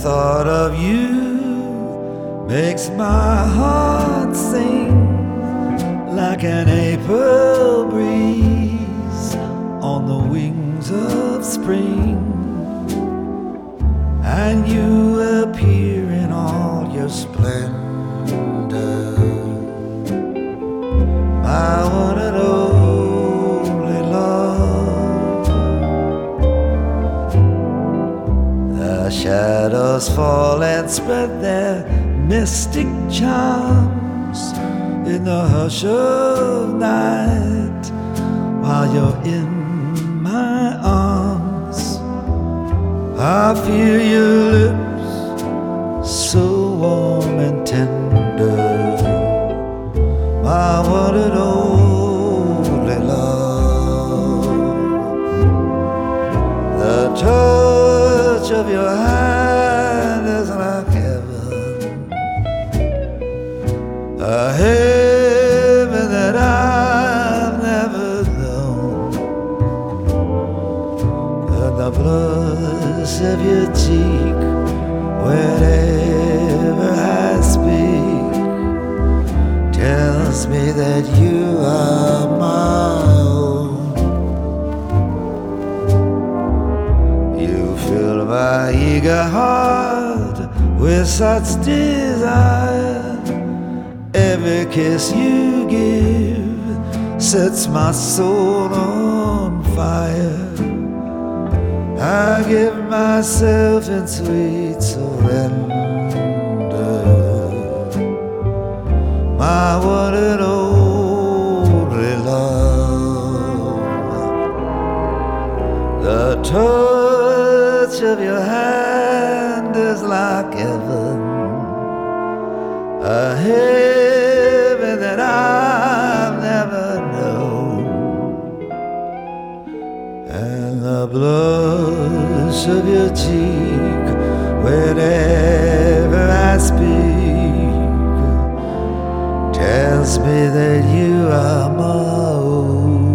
thought of you makes my heart sing like an April breeze on the wings of spring. And you appear in all your splendor, my one and only love. The shadows fall and spread their mystic charms in the hush of night while you're in my arms. I feel your lips so warm and tender, my one and only love. The touch of your hand is like heaven, a heaven that I've never known. And the blush of your cheek whenever I speak tells me that you are my own. You fill my eager heart with such desire. Every kiss you give sets my soul on fire. I give myself in sweet surrender, my one and only love. The touch of your hand is like heaven, a heaven that I've never known. And the blush of your cheek whenever I speak tells me that you are my own.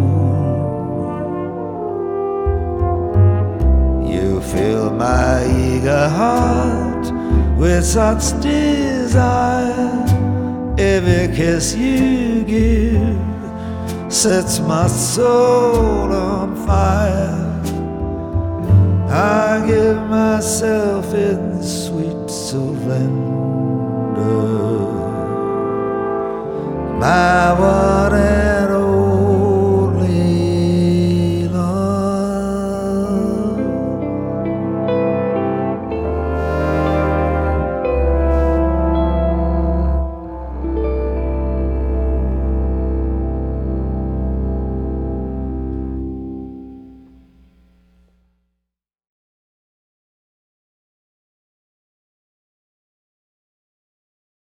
You fill my eager heart with such desire. Every kiss you give sets my soul on fire. I give myself in sweet surrender, my one and